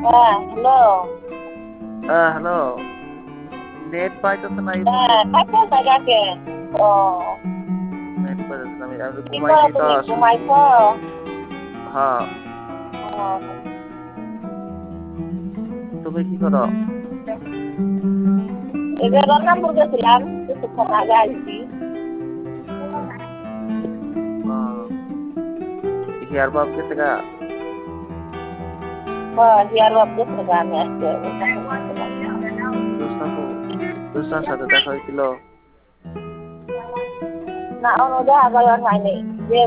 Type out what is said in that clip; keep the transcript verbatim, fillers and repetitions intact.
হ্যাঁ, হ্যালো। হ্যাঁ, hello. Net পাইতেছে না এই হ্যাঁ, বুঝে। থাকো জায়গাকে। ও নেট পাইতেছে না। আমি আমি কি করো ঘুমাইছি তো তুমি? শুইছি। ঘুমাইছো? হ্যাঁ, ও, তুমি কি করো? এই যে রংনাপুর গেছিলাম, কিছুক্ষণ আগে আসছি। হিয়ার বাপ গেছে গা। হ্যাঁ, হিয়ার বাপ গেছে গা, আমি আসতে ওর কাছে গেছিলাম। জোসনাপু জোসনার সাথে দেখা হয়েছিল। না, অন্য দেখা করার হয়নি।